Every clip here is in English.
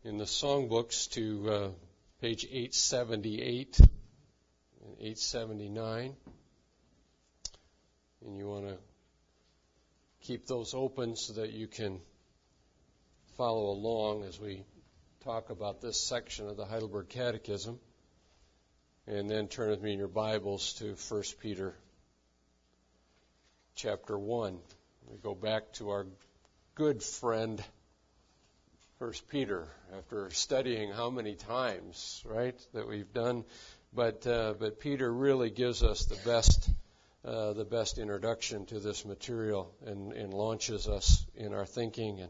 in the songbooks to page 878 and 879. And you want to keep those open so that you can follow along as we talk about this section of the Heidelberg Catechism. And then turn with me in your Bibles to 1 Peter chapter 1. We go back to our good friend 1 Peter after studying how many times, right, that we've done. But Peter really gives us the best introduction to this material and launches us in our thinking.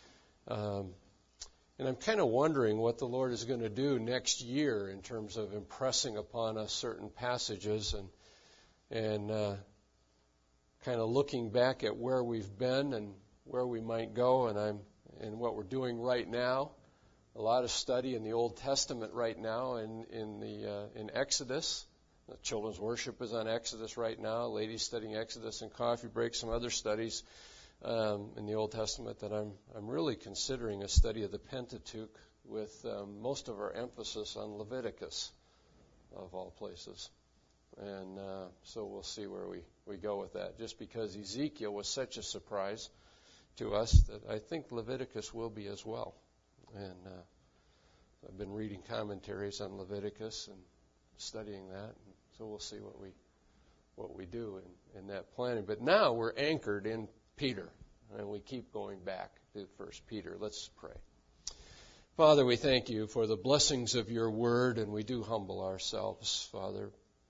And I'm kind of wondering what the Lord is going to do next year in terms of impressing upon us certain passages and kind of looking back at where we've been and where we might go and what we're doing right now. A lot of study in the Old Testament right now in Exodus. The children's worship is on Exodus right now. Ladies studying Exodus and coffee break. Some other studies in the Old Testament that I'm really considering a study of the Pentateuch with most of our emphasis on Leviticus, of all places. And so we'll see where we go with that. Just because Ezekiel was such a surprise to us that I think Leviticus will be as well. And I've been reading commentaries on Leviticus and studying that. And so we'll see what we do in that planning. But now we're anchored in Peter, and we keep going back to 1 Peter. Let's pray. Father, we thank you for the blessings of your word, and we do humble ourselves, Father.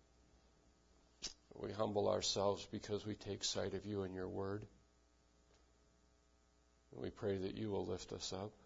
We humble ourselves because we take sight of you and your word. And we pray that you will lift us up.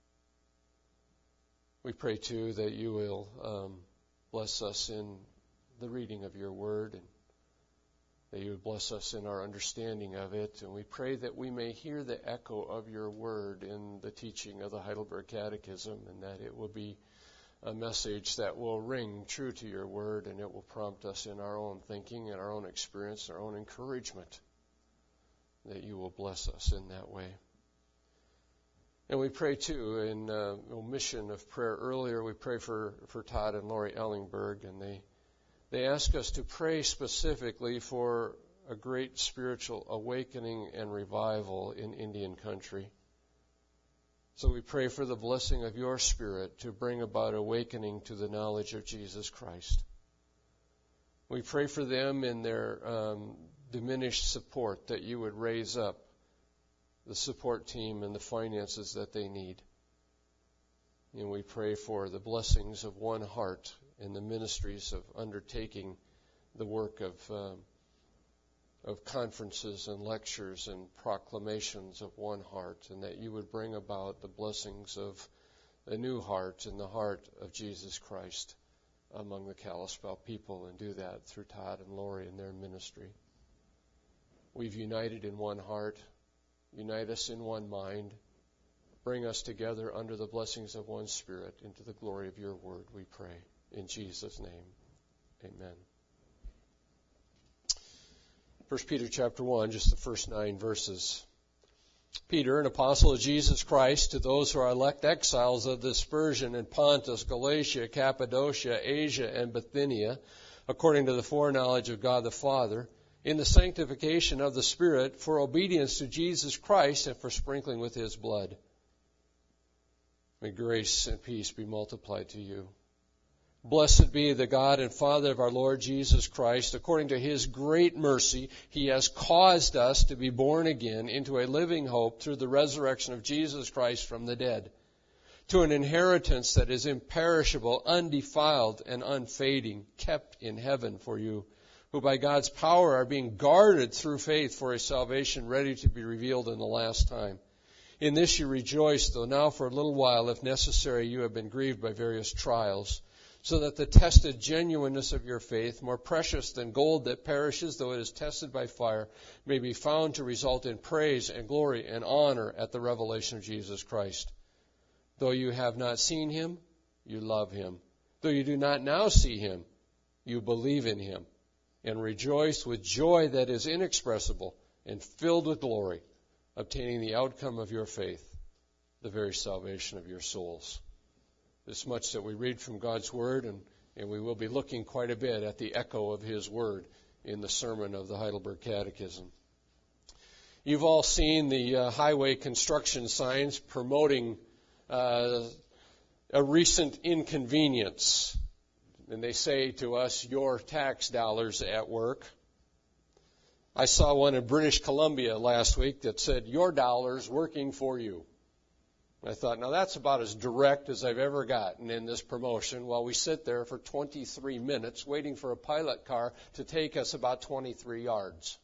We pray, too, that you will bless us in the reading of your word, and that you would bless us in our understanding of it. And we pray that we may hear the echo of your word in the teaching of the Heidelberg Catechism, and that it will be a message that will ring true to your word, and it will prompt us in our own thinking and our own experience, our own encouragement, that you will bless us in that way. And we pray, too, in omission of prayer earlier, we pray for Todd and Lori Ellingberg, and they ask us to pray specifically for a great spiritual awakening and revival in Indian country. So we pray for the blessing of your Spirit to bring about awakening to the knowledge of Jesus Christ. We pray for them in their diminished support, that you would raise up the support team and the finances that they need. And we pray for the blessings of one heart in the ministries of undertaking the work of conferences and lectures and proclamations of one heart, and that you would bring about the blessings of a new heart in the heart of Jesus Christ among the Kalispell people, and do that through Todd and Lori and their ministry. We've united in one heart. Unite us in one mind. Bring us together under the blessings of one Spirit into the glory of your word, we pray. In Jesus' name, amen. 1 Peter chapter 1, just the first 9 verses. Peter, an apostle of Jesus Christ, to those who are elect exiles of dispersion in Pontus, Galatia, Cappadocia, Asia, and Bithynia, according to the foreknowledge of God the Father, in the sanctification of the Spirit, for obedience to Jesus Christ and for sprinkling with his blood. May grace and peace be multiplied to you. Blessed be the God and Father of our Lord Jesus Christ. According to his great mercy, he has caused us to be born again into a living hope through the resurrection of Jesus Christ from the dead, to an inheritance that is imperishable, undefiled, and unfading, kept in heaven for you, who by God's power are being guarded through faith for a salvation ready to be revealed in the last time. In this you rejoice, though now for a little while, if necessary, you have been grieved by various trials, so that the tested genuineness of your faith, more precious than gold that perishes, though it is tested by fire, may be found to result in praise and glory and honor at the revelation of Jesus Christ. Though you have not seen him, you love him. Though you do not now see him, you believe in him, and rejoice with joy that is inexpressible and filled with glory, obtaining the outcome of your faith, the very salvation of your souls. this much that we read from God's Word, and we will be looking quite a bit at the echo of His Word in the sermon of the Heidelberg Catechism. You've all seen the highway construction signs promoting a recent inconvenience. And they say to us, your tax dollars at work. I saw one in British Columbia last week that said, your dollars working for you. I thought, now that's about as direct as I've ever gotten in this promotion while we sit there for 23 minutes waiting for a pilot car to take us about 23 yards.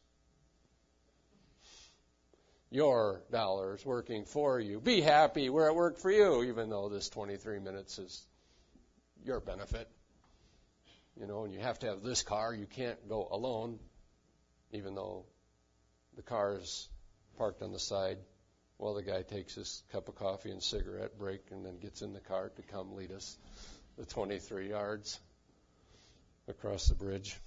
Your dollars working for you. Be happy we're at work for you, even though this 23 minutes is your benefit. You know, and you have to have this car. You can't go alone, even though the car is parked on the side. Well, the guy takes his cup of coffee and cigarette break and then gets in the car to come lead us the 23 yards across the bridge.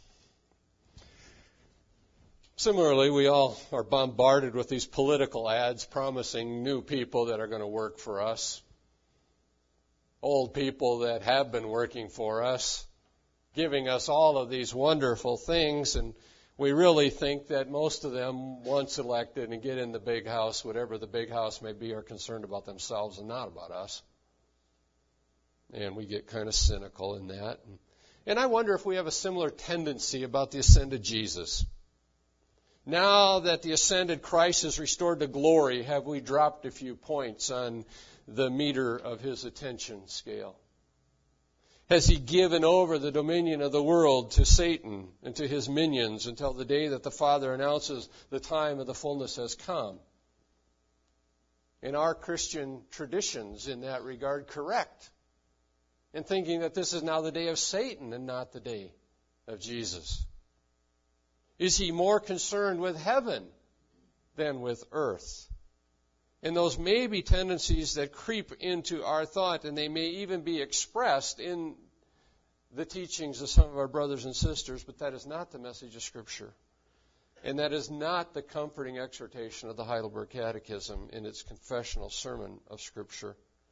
Similarly, we all are bombarded with these political ads promising new people that are going to work for us, old people that have been working for us, giving us all of these wonderful things, and we really think that most of them, once elected and get in the big house, whatever the big house may be, are concerned about themselves and not about us. And we get kind of cynical in that. And I wonder if we have a similar tendency about the ascended Jesus. Now that the ascended Christ is restored to glory, have we dropped a few points on the meter of His attention scale? Has He given over the dominion of the world to Satan and to his minions until the day that the Father announces the time of the fullness has come? And are Christian traditions in that regard correct in thinking that this is now the day of Satan and not the day of Jesus? Is He more concerned with heaven than with earth? And those may be tendencies that creep into our thought, and they may even be expressed in the teachings of some of our brothers and sisters, but that is not the message of Scripture. And that is not the comforting exhortation of the Heidelberg Catechism in its confessional sermon of Scripture.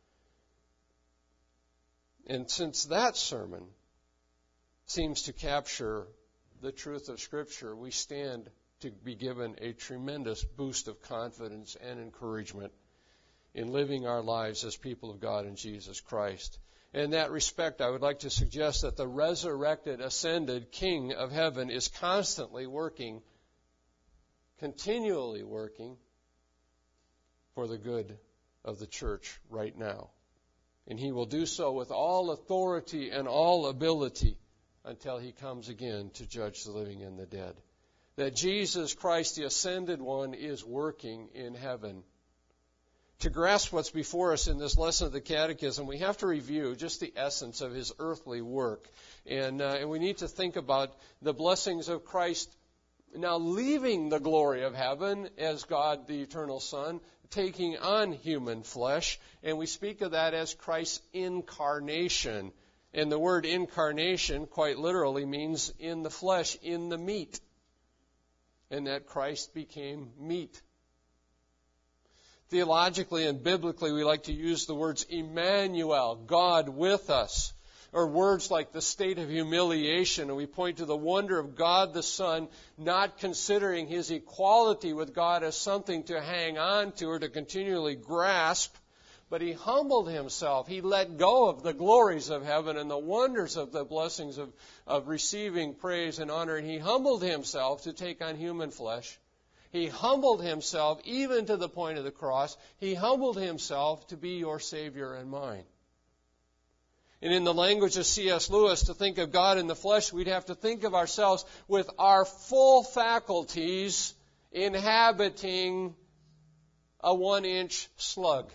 And since that sermon seems to capture the truth of Scripture, we stand to be given a tremendous boost of confidence and encouragement in living our lives as people of God in Jesus Christ. In that respect, I would like to suggest that the resurrected, ascended King of heaven is constantly working, continually working for the good of the church right now. And He will do so with all authority and all ability until He comes again to judge the living and the dead. That Jesus Christ, the ascended one, is working in heaven. To grasp what's before us in this lesson of the Catechism, we have to review just the essence of His earthly work. And we need to think about the blessings of Christ now leaving the glory of heaven as God, the eternal Son, taking on human flesh. And we speak of that as Christ's incarnation. And the word incarnation quite literally means in the flesh, in the meat. And that Christ became meat. Theologically and biblically, we like to use the words Emmanuel, God with us, or words like the state of humiliation, and we point to the wonder of God the Son not considering His equality with God as something to hang on to or to continually grasp, but He humbled Himself. He let go of the glories of heaven and the wonders of the blessings of receiving praise and honor, and He humbled Himself to take on human flesh. He humbled Himself even to the point of the cross. He humbled Himself to be your Savior and mine. And in the language of C.S. Lewis, to think of God in the flesh, we'd have to think of ourselves with our full faculties inhabiting a 1-inch slug.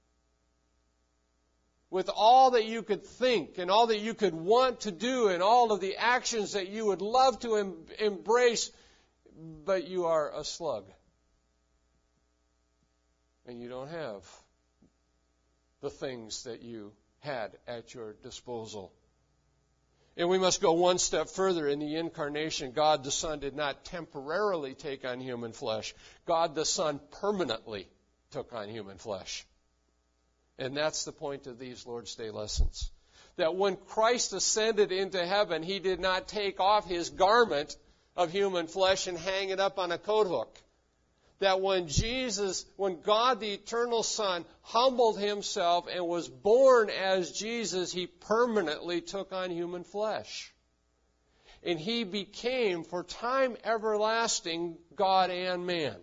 With all that you could think and all that you could want to do and all of the actions that you would love to embrace, but you are a slug. And you don't have the things that you had at your disposal. And we must go one step further. In the incarnation, God the Son did not temporarily take on human flesh. God the Son permanently took on human flesh. And that's the point of these Lord's Day lessons. That when Christ ascended into heaven, He did not take off His garment of human flesh and hang it up on a coat hook. That when God the eternal Son humbled Himself and was born as Jesus, He permanently took on human flesh. And He became, for time everlasting, God and man.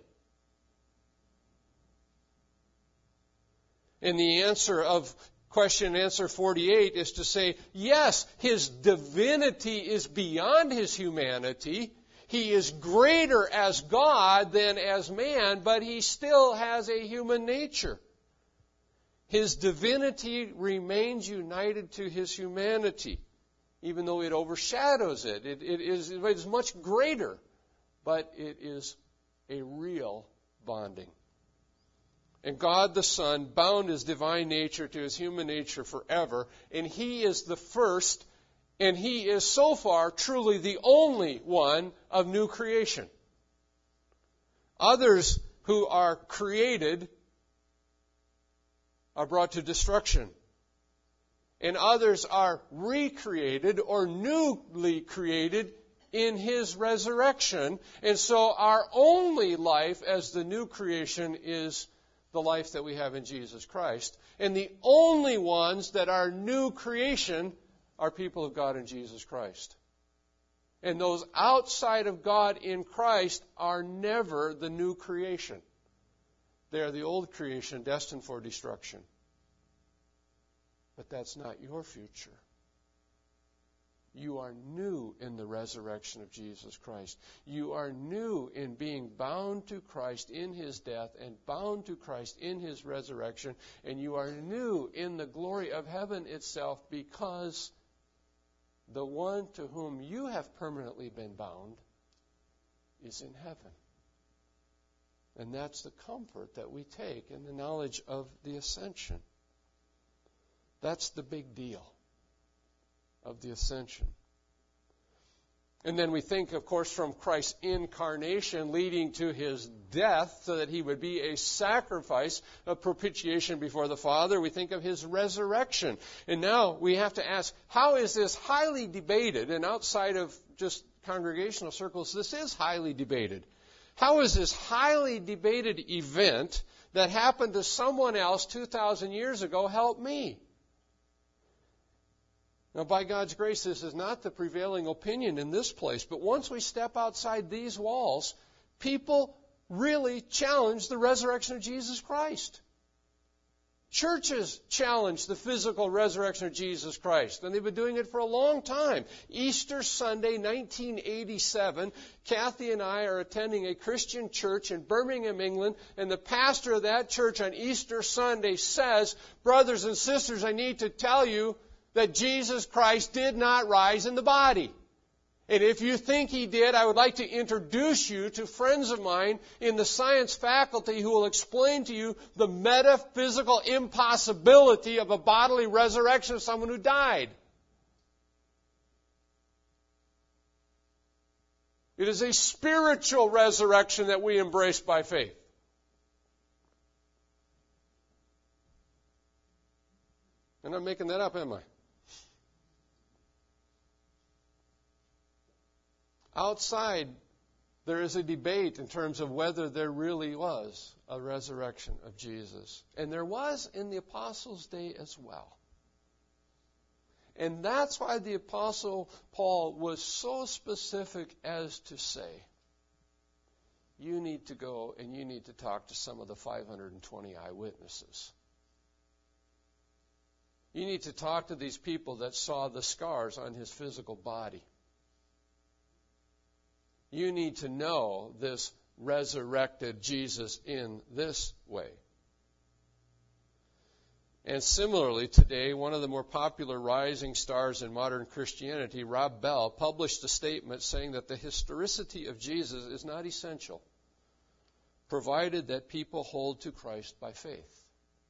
And the answer of question and answer 48 is to say, yes, His divinity is beyond His humanity. He is greater as God than as man, but He still has a human nature. His divinity remains united to His humanity, even though it overshadows it. It is much greater, but it is a real bonding. And God the Son bound His divine nature to His human nature forever, and He is the first, and He is so far truly the only one of new creation. Others who are created are brought to destruction. And others are recreated or newly created in His resurrection. And so our only life as the new creation is the life that we have in Jesus Christ. And the only ones that are new creation are people of God in Jesus Christ. And those outside of God in Christ are never the new creation. They are the old creation destined for destruction. But that's not your future. You are new in the resurrection of Jesus Christ. You are new in being bound to Christ in His death and bound to Christ in His resurrection. And you are new in the glory of heaven itself, because the one to whom you have permanently been bound is in heaven. And that's the comfort that we take in the knowledge of the ascension. That's the big deal of the ascension. And then we think, of course, from Christ's incarnation leading to His death so that He would be a sacrifice of propitiation before the Father. We think of His resurrection. And now we have to ask, how is this highly debated? And outside of just congregational circles, this is highly debated. How is this highly debated event that happened to someone else 2,000 years ago help me? Now, by God's grace, this is not the prevailing opinion in this place, but once we step outside these walls, people really challenge the resurrection of Jesus Christ. Churches challenge the physical resurrection of Jesus Christ, and they've been doing it for a long time. Easter Sunday, 1987, Kathy and I are attending a Christian church in Birmingham, England, and the pastor of that church on Easter Sunday says, "Brothers and sisters, I need to tell you that Jesus Christ did not rise in the body. And if you think He did, I would like to introduce you to friends of mine in the science faculty who will explain to you the metaphysical impossibility of a bodily resurrection of someone who died." It is a spiritual resurrection that we embrace by faith. I'm not making that up, am I? Outside, there is a debate in terms of whether there really was a resurrection of Jesus. And there was in the Apostles' day as well. And that's why the Apostle Paul was so specific as to say, you need to go and you need to talk to some of the 520 eyewitnesses. You need to talk to these people that saw the scars on His physical body. You need to know this resurrected Jesus in this way. And similarly, today, one of the more popular rising stars in modern Christianity, Rob Bell, published a statement saying that the historicity of Jesus is not essential, provided that people hold to Christ by faith.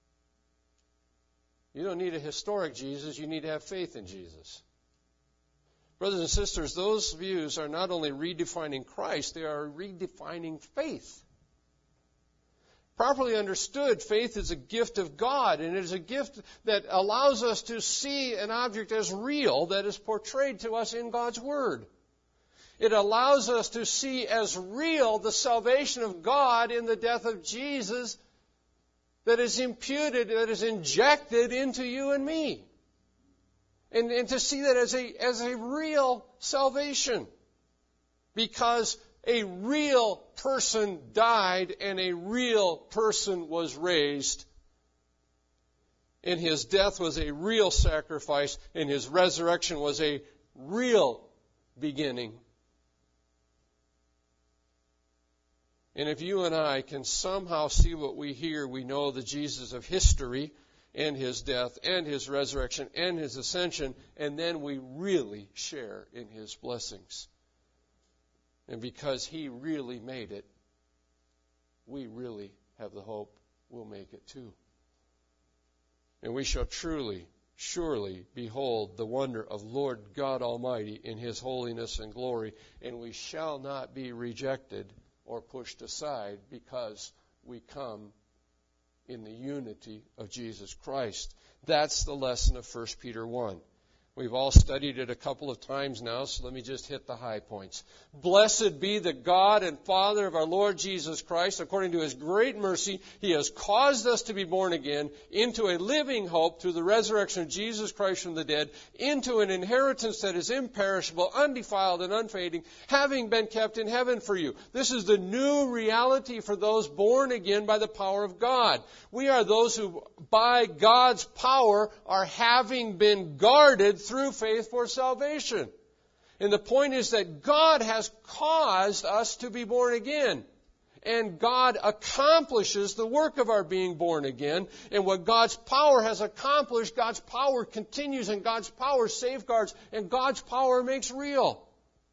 You don't need a historic Jesus, you need to have faith in Jesus. Brothers and sisters, those views are not only redefining Christ, they are redefining faith. Properly understood, faith is a gift of God, and it is a gift that allows us to see an object as real that is portrayed to us in God's Word. It allows us to see as real the salvation of God in the death of Jesus that is imputed, that is injected into you and me. And to see that as a real salvation. Because a real person died and a real person was raised. And his death was a real sacrifice, and his resurrection was a real beginning. And if you and I can somehow see what we hear, we know the Jesus of history and his death and his resurrection and his ascension, and then we really share in his blessings. And because he really made it, we really have the hope we'll make it too. And we shall truly, surely behold the wonder of Lord God Almighty in his holiness and glory, and we shall not be rejected or pushed aside because we come in the unity of Jesus Christ. That's the lesson of 1 Peter 1. We've all studied it a couple of times now, so let me just hit the high points. Blessed be the God and Father of our Lord Jesus Christ. According to his great mercy, he has caused us to be born again into a living hope through the resurrection of Jesus Christ from the dead, into an inheritance that is imperishable, undefiled, and unfading, having been kept in heaven for you. This is the new reality for those born again by the power of God. We are those who, by God's power, are having been guarded through faith for salvation. And the point is that God has caused us to be born again. And God accomplishes the work of our being born again. And what God's power has accomplished, God's power continues, and God's power safeguards, and God's power makes real.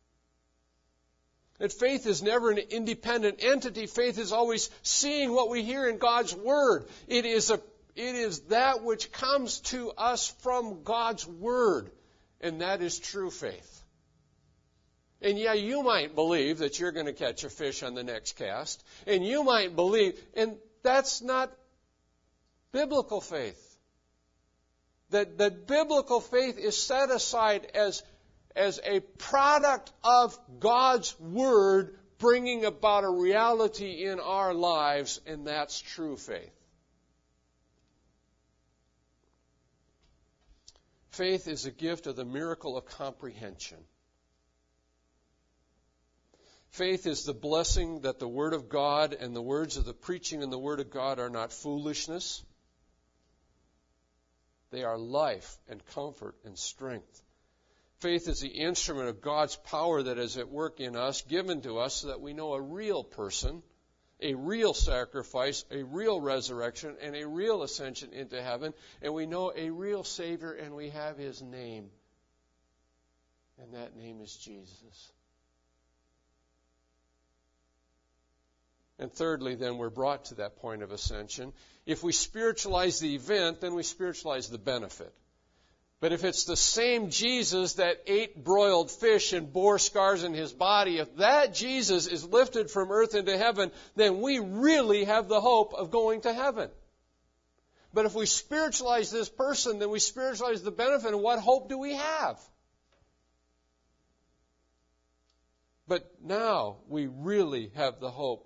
That faith is never an independent entity. Faith is always seeing what we hear in God's Word. It is that which comes to us from God's Word, and that is true faith. And yeah, you might believe that you're going to catch a fish on the next cast, and you might believe, and that's not biblical faith. That biblical faith is set aside as a product of God's Word bringing about a reality in our lives, and that's true faith. Faith is a gift of the miracle of comprehension. Faith is the blessing that the Word of God and the words of the preaching in the Word of God are not foolishness. They are life and comfort and strength. Faith is the instrument of God's power that is at work in us, given to us so that we know a real person, a real sacrifice, a real resurrection, and a real ascension into heaven. And we know a real Savior, and we have his name. And that name is Jesus. And thirdly, then, we're brought to that point of ascension. If we spiritualize the event, then we spiritualize the benefit. But if it's the same Jesus that ate broiled fish and bore scars in his body, if that Jesus is lifted from earth into heaven, then we really have the hope of going to heaven. But if we spiritualize this person, then we spiritualize the benefit, and what hope do we have? But now we really have the hope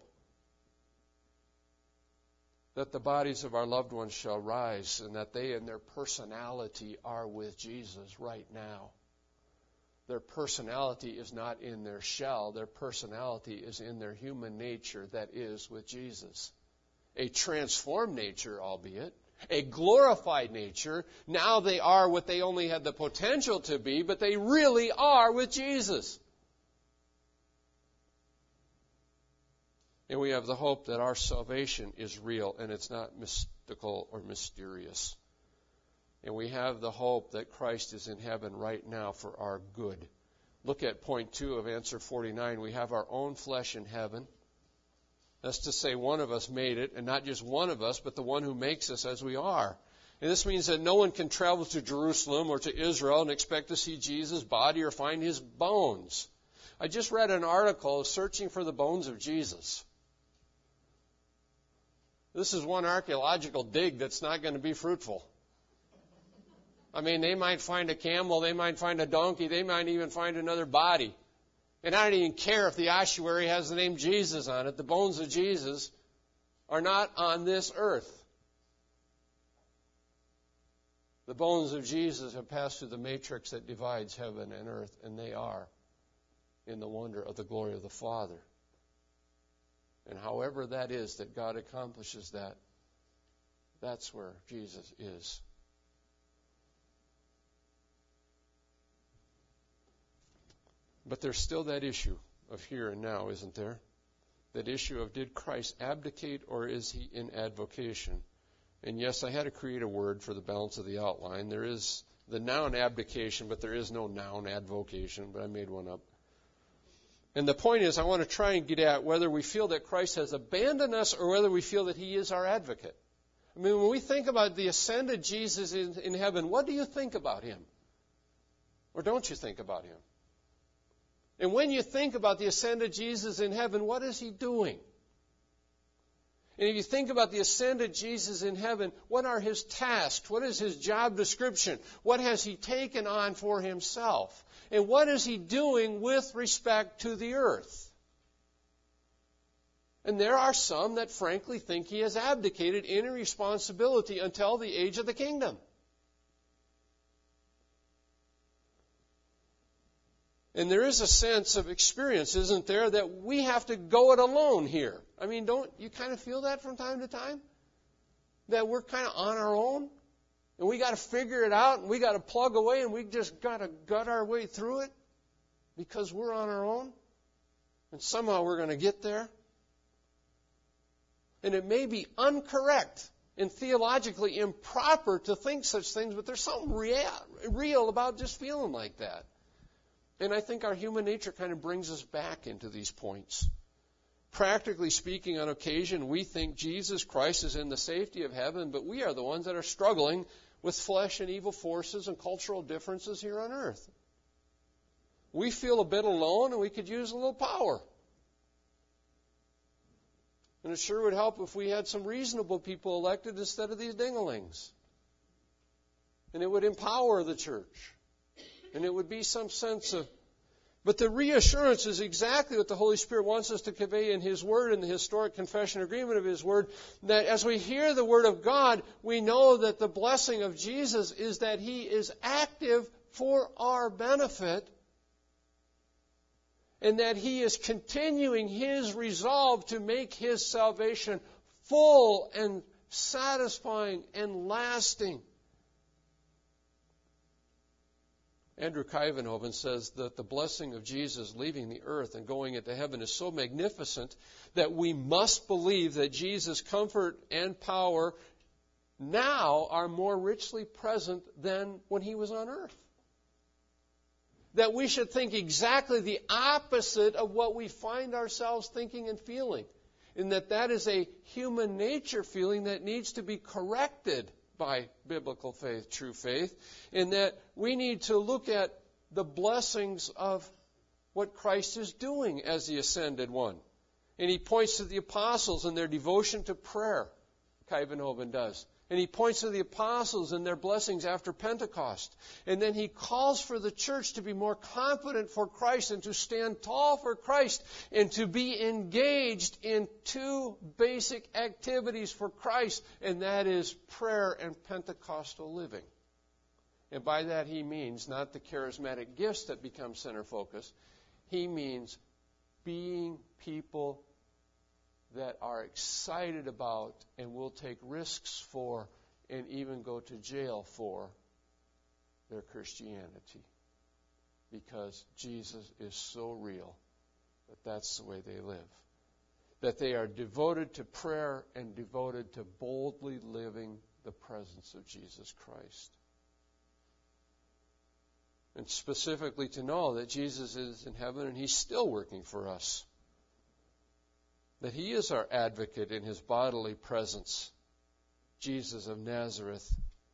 that the bodies of our loved ones shall rise, and that they and their personality are with Jesus right now. Their personality is not in their shell. Their personality is in their human nature that is with Jesus. A transformed nature, albeit. A glorified nature. Now they are what they only had the potential to be, but they really are with Jesus. And we have the hope that our salvation is real and it's not mystical or mysterious. And we have the hope that Christ is in heaven right now for our good. Look at point 2 of answer 49. We have our own flesh in heaven. That's to say one of us made it, and not just one of us, but the one who makes us as we are. And this means that no one can travel to Jerusalem or to Israel and expect to see Jesus' body or find his bones. I just read an article searching for the bones of Jesus. This is one archaeological dig that's not going to be fruitful. I mean, they might find a camel, they might find a donkey, they might even find another body. And I don't even care if the ossuary has the name Jesus on it. The bones of Jesus are not on this earth. The bones of Jesus have passed through the matrix that divides heaven and earth, and they are in the wonder of the glory of the Father. And however that is that God accomplishes that, that's where Jesus is. But there's still that issue of here and now, isn't there? That issue of, did Christ abdicate or is he in advocation? And yes, I had to create a word for the balance of the outline. There is the noun abdication, but there is no noun advocation, but I made one up. And the point is, I want to try and get at whether we feel that Christ has abandoned us or whether we feel that he is our advocate. I mean, when we think about the ascended Jesus in heaven, what do you think about him? Or don't you think about him? And when you think about the ascended Jesus in heaven, what is he doing? And if you think about the ascended Jesus in heaven, what are his tasks? What is his job description? What has he taken on for himself? And what is he doing with respect to the earth? And there are some that frankly think he has abdicated any responsibility until the age of the kingdom. And there is a sense of experience, isn't there, that we have to go it alone here. I mean, don't you kind of feel that from time to time? That we're kind of on our own, and we got to figure it out, and we got to plug away, and we just got to gut our way through it because we're on our own, and somehow we're going to get there. And it may be incorrect and theologically improper to think such things, but there's something real about just feeling like that. And I think our human nature kind of brings us back into these points. Practically speaking, on occasion, we think Jesus Christ is in the safety of heaven, but we are the ones that are struggling with flesh and evil forces and cultural differences here on earth. We feel a bit alone, and we could use a little power. And it sure would help if we had some reasonable people elected instead of these dinglings. And it would empower the church. And it would be some sense of... But the reassurance is exactly what the Holy Spirit wants us to convey in his Word, in the historic confession agreement of his Word, that as we hear the Word of God, we know that the blessing of Jesus is that he is active for our benefit, and that he is continuing his resolve to make his salvation full and satisfying and lasting. Andrew Kuyvenhoven says that the blessing of Jesus leaving the earth and going into heaven is so magnificent that we must believe that Jesus' comfort and power now are more richly present than when he was on earth. That we should think exactly the opposite of what we find ourselves thinking and feeling. And that is a human nature feeling that needs to be corrected by biblical faith, true faith, in that we need to look at the blessings of what Christ is doing as the ascended one. And he points to the apostles and their devotion to prayer, Kuyvenhoven does. And he points to the apostles and their blessings after Pentecost. And then he calls for the church to be more confident for Christ and to stand tall for Christ and to be engaged in two basic activities for Christ, and that is prayer and Pentecostal living. And by that he means not the charismatic gifts that become center focus. He means being people that are excited about and will take risks for and even go to jail for their Christianity. Because Jesus is so real that that's the way they live. That they are devoted to prayer and devoted to boldly living the presence of Jesus Christ. And specifically to know that Jesus is in heaven and he's still working for us. That he is our advocate in his bodily presence. Jesus of Nazareth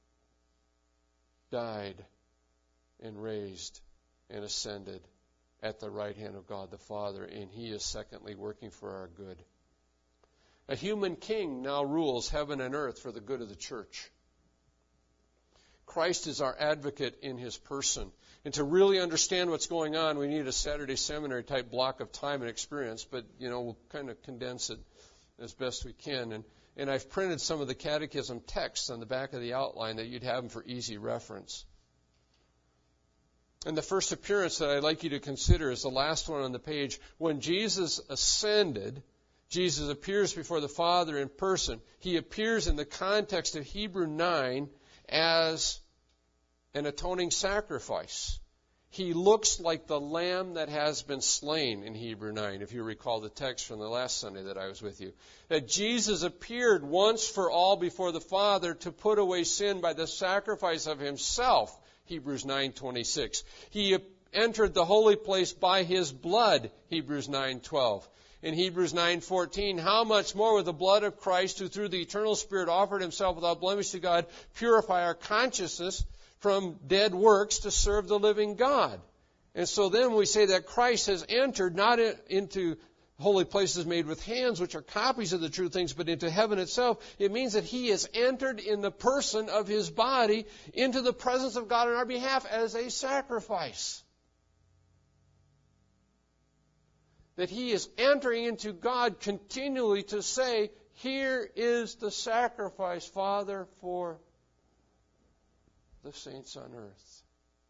died and raised and ascended at the right hand of God the Father, and he is secondly working for our good. A human king now rules heaven and earth for the good of the church. Christ is our advocate in his person. And to really understand what's going on, we need a Saturday seminary type block of time and experience, but, we'll kind of condense it as best we can. And I've printed some of the catechism texts on the back of the outline that you'd have them for easy reference. And the first appearance that I'd like you to consider is the last one on the page. When Jesus ascended, Jesus appears before the Father in person. He appears in the context of Hebrew 9 as an atoning sacrifice. He looks like the lamb that has been slain in Hebrew 9, if you recall the text from the last Sunday that I was with you. That Jesus appeared once for all before the Father to put away sin by the sacrifice of himself, Hebrews 9:26. He entered the holy place by his blood, Hebrews 9:12. In Hebrews 9:14, how much more with the blood of Christ, who through the eternal Spirit offered himself without blemish to God, purify our consciousness from dead works to serve the living God. And so then we say that Christ has entered not into holy places made with hands, which are copies of the true things, but into heaven itself. It means that he has entered in the person of his body into the presence of God on our behalf as a sacrifice. That he is entering into God continually to say, here is the sacrifice, Father, for the saints on earth.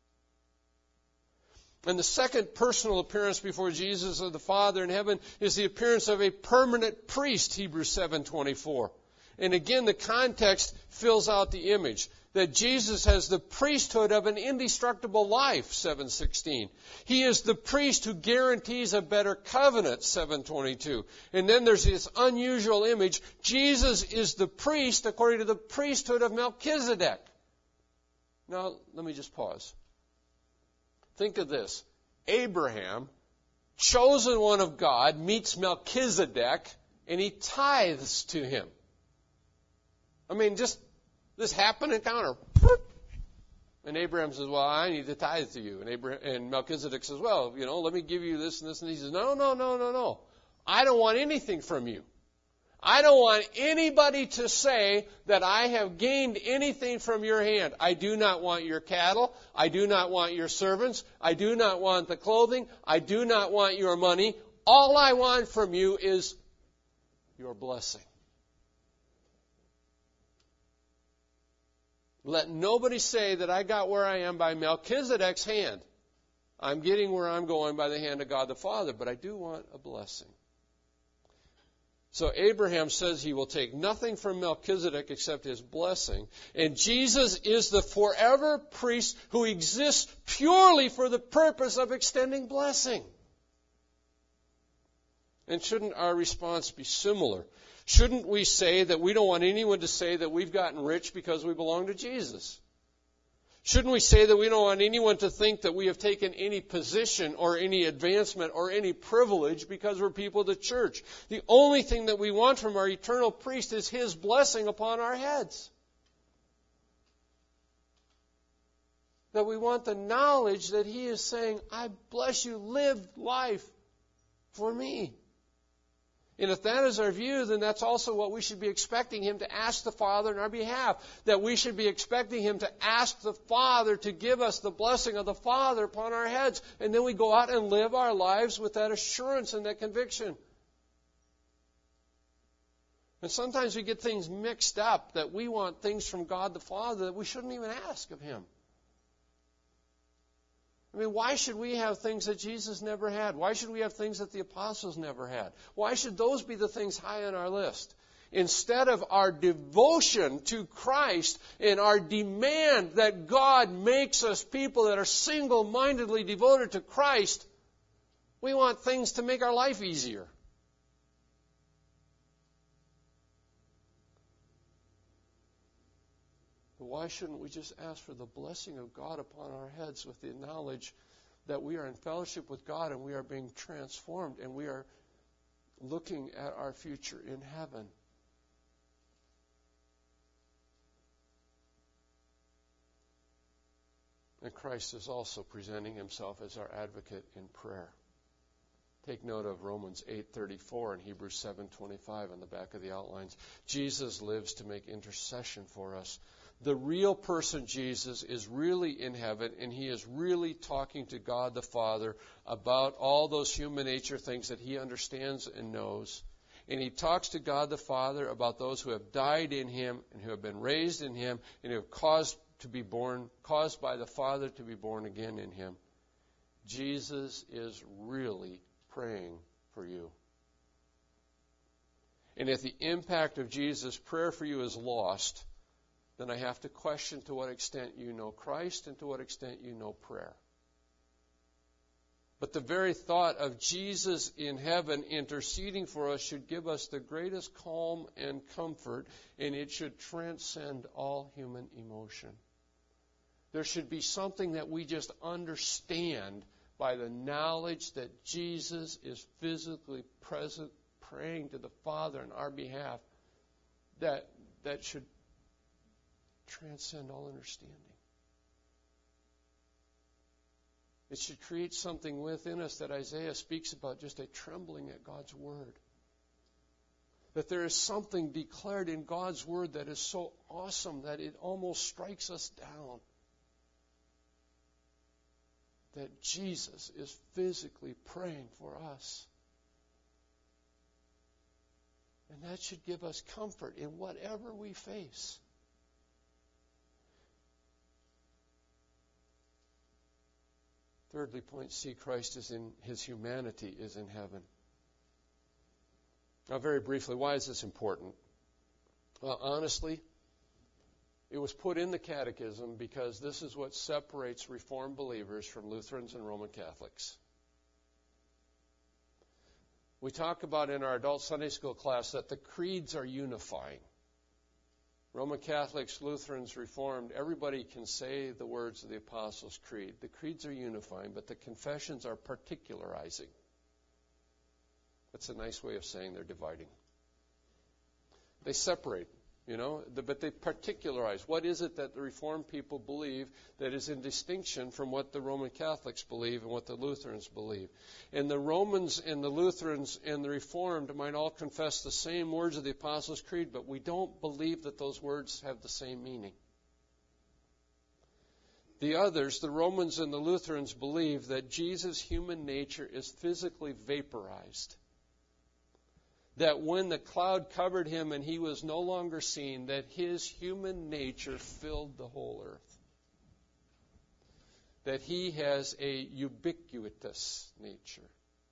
And the second personal appearance before Jesus of the Father in heaven is the appearance of a permanent priest, Hebrews 7:24. And again, the context fills out the image. That Jesus has the priesthood of an indestructible life, 7:16. He is the priest who guarantees a better covenant, 7:22. And then there's this unusual image. Jesus is the priest according to the priesthood of Melchizedek. Now, let me just pause. Think of this. Abraham, chosen one of God, meets Melchizedek, and he tithes to him. I mean, just this happened encounter. And Abraham says, well, I need to tithe to you. And Melchizedek says, well, let me give you this and this. And he says, no. I don't want anything from you. I don't want anybody to say that I have gained anything from your hand. I do not want your cattle. I do not want your servants. I do not want the clothing. I do not want your money. All I want from you is your blessing. Let nobody say that I got where I am by Melchizedek's hand. I'm getting where I'm going by the hand of God the Father, but I do want a blessing. So Abraham says he will take nothing from Melchizedek except his blessing. And Jesus is the forever priest who exists purely for the purpose of extending blessing. And shouldn't our response be similar? Shouldn't we say that we don't want anyone to say that we've gotten rich because we belong to Jesus? Shouldn't we say that we don't want anyone to think that we have taken any position or any advancement or any privilege because we're people of the church? The only thing that we want from our eternal priest is his blessing upon our heads. That we want the knowledge that he is saying, I bless you, live life for me. And if that is our view, then that's also what we should be expecting him to ask the Father on our behalf. That we should be expecting him to ask the Father to give us the blessing of the Father upon our heads. And then we go out and live our lives with that assurance and that conviction. And sometimes we get things mixed up, that we want things from God the Father that we shouldn't even ask of him. I mean, why should we have things that Jesus never had? Why should we have things that the apostles never had? Why should those be the things high on our list? Instead of our devotion to Christ and our demand that God makes us people that are single-mindedly devoted to Christ, we want things to make our life easier. Why shouldn't we just ask for the blessing of God upon our heads with the knowledge that we are in fellowship with God and we are being transformed and we are looking at our future in heaven? And Christ is also presenting himself as our advocate in prayer. Take note of Romans 8:34 and Hebrews 7:25 on the back of the outlines. Jesus lives to make intercession for us. The real person Jesus is really in heaven, and he is really talking to God the Father about all those human nature things that he understands and knows. And he talks to God the Father about those who have died in him and who have been raised in him and who have caused by the Father to be born again in him. Jesus is really praying for you. And if the impact of Jesus' prayer for you is lost, then I have to question to what extent you know Christ and to what extent you know prayer. But the very thought of Jesus in heaven interceding for us should give us the greatest calm and comfort, and it should transcend all human emotion. There should be something that we just understand by the knowledge that Jesus is physically present, praying to the Father on our behalf, that should transcend all understanding. It should create something within us that Isaiah speaks about, just a trembling at God's word. That there is something declared in God's word that is so awesome that it almost strikes us down. That Jesus is physically praying for us. And that should give us comfort in whatever we face. Thirdly, point C, Christ is in his humanity is in heaven. Now, very briefly, why is this important? Well, honestly, it was put in the Catechism because this is what separates Reformed believers from Lutherans and Roman Catholics. We talk about in our adult Sunday school class that the creeds are unifying. Roman Catholics, Lutherans, Reformed, everybody can say the words of the Apostles' Creed. The creeds are unifying, but the confessions are particularizing. That's a nice way of saying they're dividing. They separate, but they particularize. What is it that the Reformed people believe that is in distinction from what the Roman Catholics believe and what the Lutherans believe? And the Romans and the Lutherans and the Reformed might all confess the same words of the Apostles' Creed, but we don't believe that those words have the same meaning. The others, the Romans and the Lutherans, believe that Jesus' human nature is physically vaporized. That when the cloud covered him and he was no longer seen, that his human nature filled the whole earth. That he has a ubiquitous nature.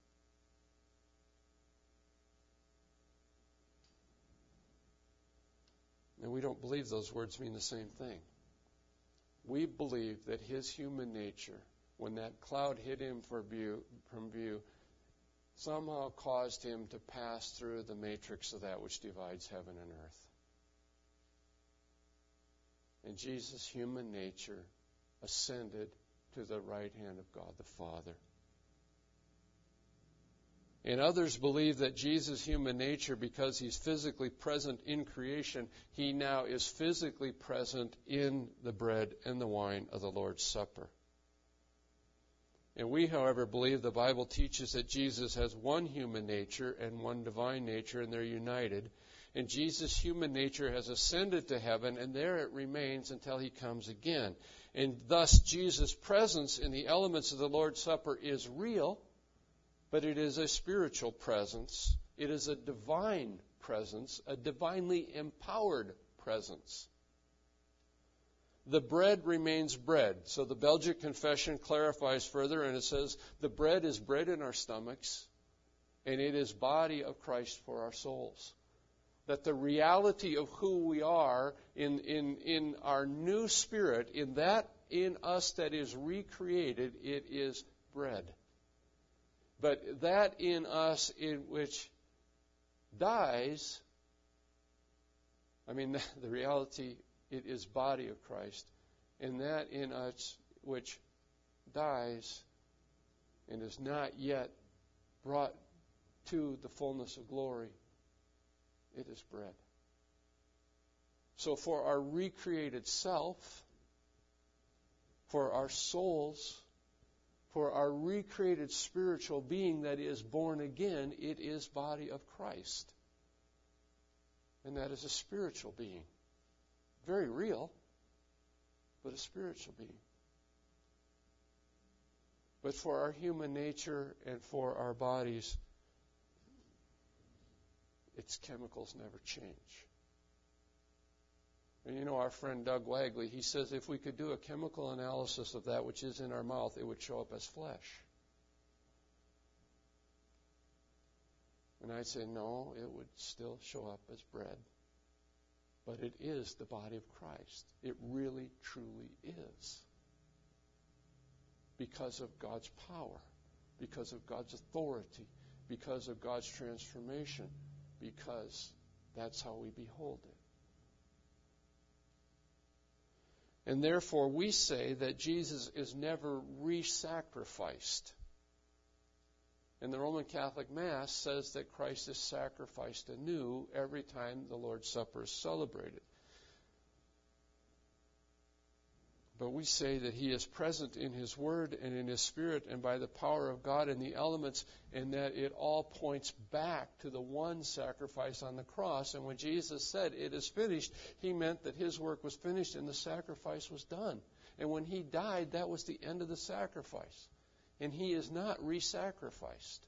And we don't believe those words mean the same thing. We believe that his human nature, when that cloud hid him from view, somehow caused him to pass through the matrix of that which divides heaven and earth. And Jesus' human nature ascended to the right hand of God the Father. And others believe that Jesus' human nature, because he's physically present in creation, he now is physically present in the bread and the wine of the Lord's Supper. And we, however, believe the Bible teaches that Jesus has one human nature and one divine nature, and they're united. And Jesus' human nature has ascended to heaven, and there it remains until he comes again. And thus, Jesus' presence in the elements of the Lord's Supper is real, but it is a spiritual presence. It is a divine presence, a divinely empowered presence. The bread remains bread. So the Belgic Confession clarifies further, and it says, the bread is bread in our stomachs, and it is body of Christ for our souls. That the reality of who we are in our new spirit, in that in us that is recreated, it is bread. But that in us in which dies, the reality, it is body of Christ. And that in us which dies and is not yet brought to the fullness of glory, it is bread. So for our recreated self, for our souls, For our recreated spiritual being that is born again, it is body of Christ. And that is a spiritual being. Very real, but a spiritual being. But for our human nature and for our bodies, its chemicals never change. And you know, our friend Doug Wagley, he says if we could do a chemical analysis of that which is in our mouth, it would show up as flesh. And I'd say, no, it would still show up as bread. But it is the body of Christ. It really, truly is. Because of God's power, because of God's authority, because of God's transformation, because that's how we behold it. And therefore, we say that Jesus is never re-sacrificed. And the Roman Catholic Mass says that Christ is sacrificed anew every time the Lord's Supper is celebrated. But we say that He is present in His Word and in His Spirit and by the power of God in the elements, and that it all points back to the one sacrifice on the cross. And when Jesus said, "It is finished," He meant that His work was finished and the sacrifice was done. And when He died, that was the end of the sacrifice. And He is not re-sacrificed.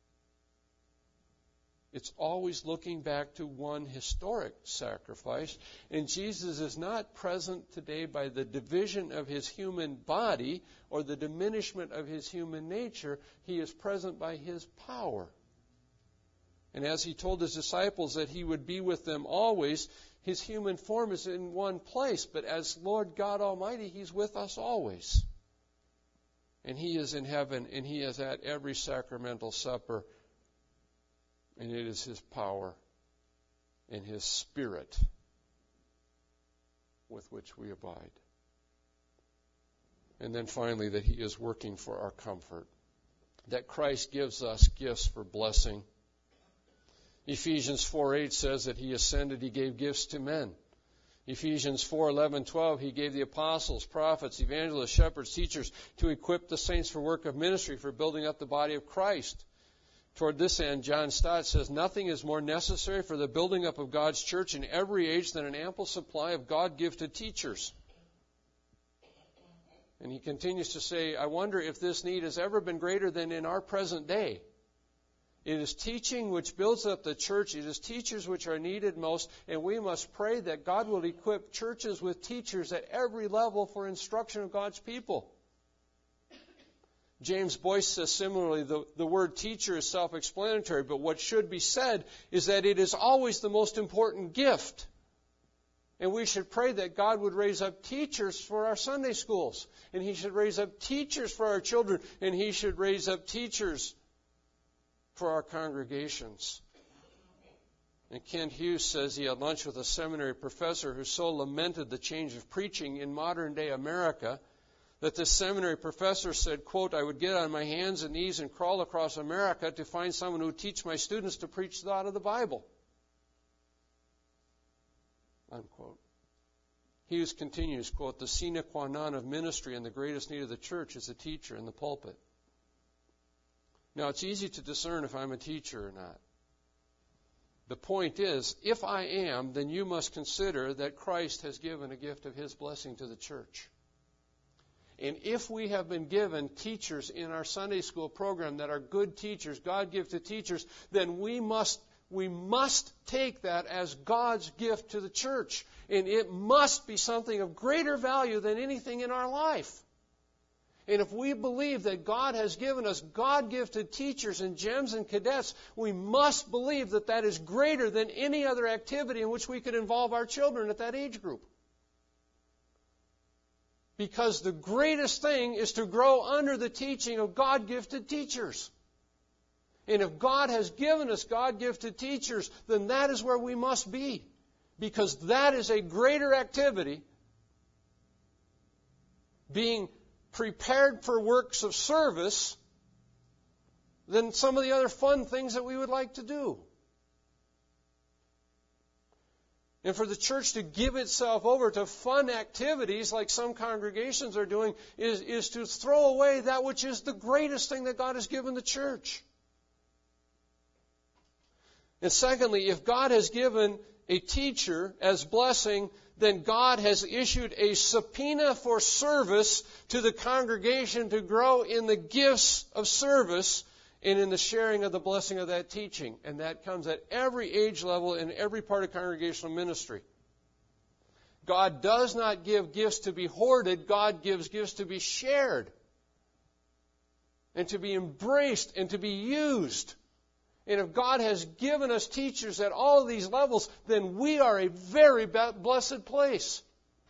It's always looking back to one historic sacrifice. And Jesus is not present today by the division of His human body or the diminishment of His human nature. He is present by His power. And as He told His disciples that He would be with them always, His human form is in one place. But as Lord God Almighty, He's with us always. And He is in heaven, and He is at every sacramental supper. And it is His power and His Spirit with which we abide. And then finally, that He is working for our comfort. That Christ gives us gifts for blessing. Ephesians 4:8 says that He ascended, He gave gifts to men. Ephesians 4:11-12, He gave the apostles, prophets, evangelists, shepherds, teachers to equip the saints for work of ministry, for building up the body of Christ. Toward this end, John Stott says, nothing is more necessary for the building up of God's church in every age than an ample supply of God-gifted teachers. And he continues to say, I wonder if this need has ever been greater than in our present day. It is teaching which builds up the church. It is teachers which are needed most, and we must pray that God will equip churches with teachers at every level for instruction of God's people. James Boyce says similarly, the word teacher is self-explanatory, but what should be said is that it is always the most important gift. And we should pray that God would raise up teachers for our Sunday schools, and He should raise up teachers for our children, and He should raise up teachers for our congregations. And Kent Hughes says he had lunch with a seminary professor who so lamented the change of preaching in modern-day America that this seminary professor said, quote, I would get on my hands and knees and crawl across America to find someone who would teach my students to preach out of the Bible. Unquote. Hughes continues, quote, the sine qua non of ministry and the greatest need of the church is a teacher in the pulpit. Now, it's easy to discern if I'm a teacher or not. The point is, if I am, then you must consider that Christ has given a gift of His blessing to the church. And if we have been given teachers in our Sunday school program that are good teachers, God-gifted teachers, then we must take that as God's gift to the church. And it must be something of greater value than anything in our life. And if we believe that God has given us God-gifted teachers and gems and cadets, we must believe that that is greater than any other activity in which we could involve our children at that age group. Because the greatest thing is to grow under the teaching of God-gifted teachers. And if God has given us God-gifted teachers, then that is where we must be. Because that is a greater activity, being prepared for works of service, than some of the other fun things that we would like to do. And for the church to give itself over to fun activities like some congregations are doing is to throw away that which is the greatest thing that God has given the church. And secondly, if God has given a teacher as blessing, then God has issued a subpoena for service to the congregation to grow in the gifts of service and in the sharing of the blessing of that teaching. And that comes at every age level in every part of congregational ministry. God does not give gifts to be hoarded. God gives gifts to be shared and to be embraced and to be used. And if God has given us teachers at all of these levels, then we are a very blessed place.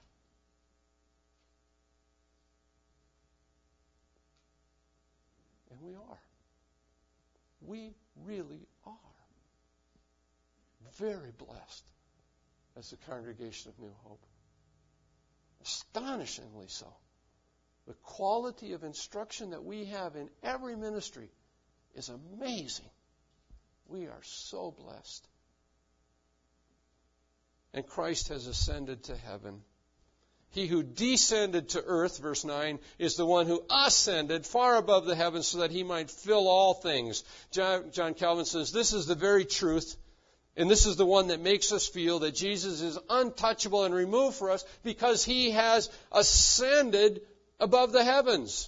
And we are. We really are very blessed as the congregation of New Hope. Astonishingly so. The quality of instruction that we have in every ministry is amazing. We are so blessed. And Christ has ascended to heaven. He who descended to earth, verse 9, is the one who ascended far above the heavens so that he might fill all things. John Calvin says, this is the very truth, and this is the one that makes us feel that Jesus is untouchable and removed for us because he has ascended above the heavens.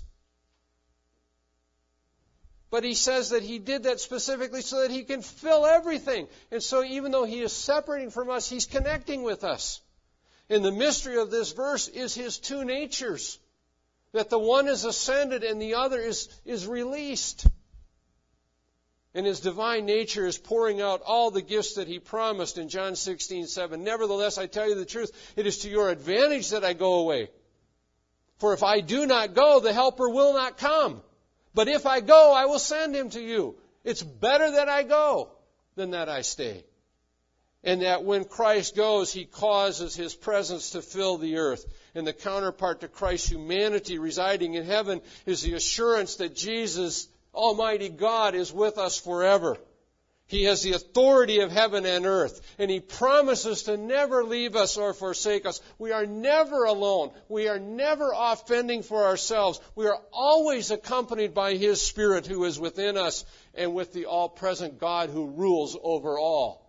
But he says that he did that specifically so that he can fill everything. And so even though he is separating from us, he's connecting with us. And the mystery of this verse is his two natures. That the one is ascended and the other is released. And his divine nature is pouring out all the gifts that he promised in John 16:7. Nevertheless, I tell you the truth, it is to your advantage that I go away. For if I do not go, the Helper will not come. But if I go, I will send him to you. It's better that I go than that I stay. And that when Christ goes, he causes his presence to fill the earth. And the counterpart to Christ's humanity residing in heaven is the assurance that Jesus, Almighty God, is with us forever. He has the authority of heaven and earth, and he promises to never leave us or forsake us. We are never alone. We are never off fending for ourselves. We are always accompanied by his Spirit who is within us and with the all-present God who rules over all.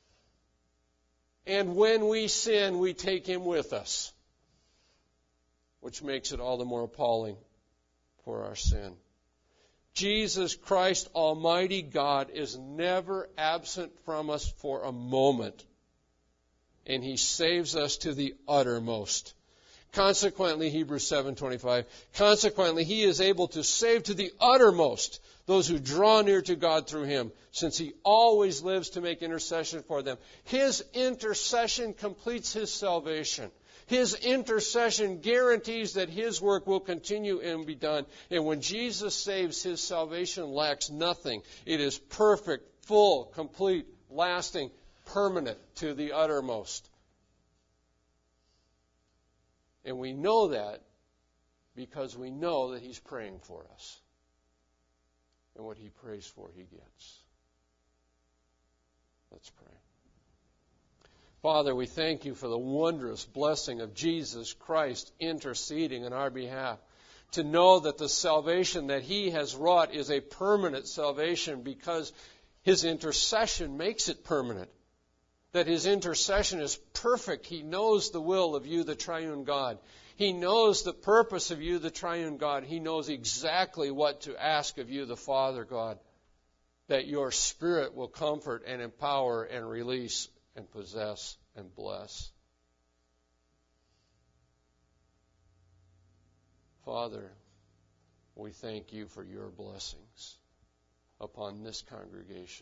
And when we sin, we take him with us, which makes it all the more appalling for our sin. Jesus Christ, Almighty God, is never absent from us for a moment. And he saves us to the uttermost. Consequently, Hebrews 7:25, consequently, he is able to save to the uttermost those who draw near to God through him, since he always lives to make intercession for them. His intercession completes his salvation. His intercession guarantees that his work will continue and be done. And when Jesus saves, his salvation lacks nothing. It is perfect, full, complete, lasting, permanent to the uttermost. And we know that because we know that he's praying for us. And what he prays for, he gets. Let's pray. Father, we thank you for the wondrous blessing of Jesus Christ interceding on our behalf. To know that the salvation that he has wrought is a permanent salvation because his intercession makes it permanent. That his intercession is perfect. He knows the will of you, the triune God. He knows the purpose of you, the triune God. He knows exactly what to ask of you, the Father God. That your Spirit will comfort and empower and release and possess and bless. Father, we thank you for your blessings upon this congregation.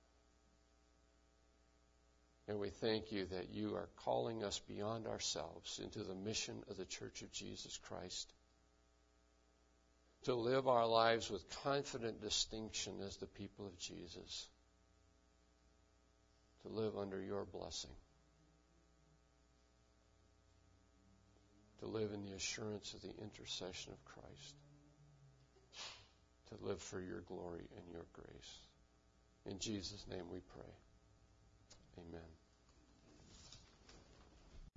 And we thank you that you are calling us beyond ourselves into the mission of the Church of Jesus Christ. To live our lives with confident distinction as the people of Jesus. To live under your blessing. To live in the assurance of the intercession of Christ. To live for your glory and your grace. In Jesus' name we pray. Amen.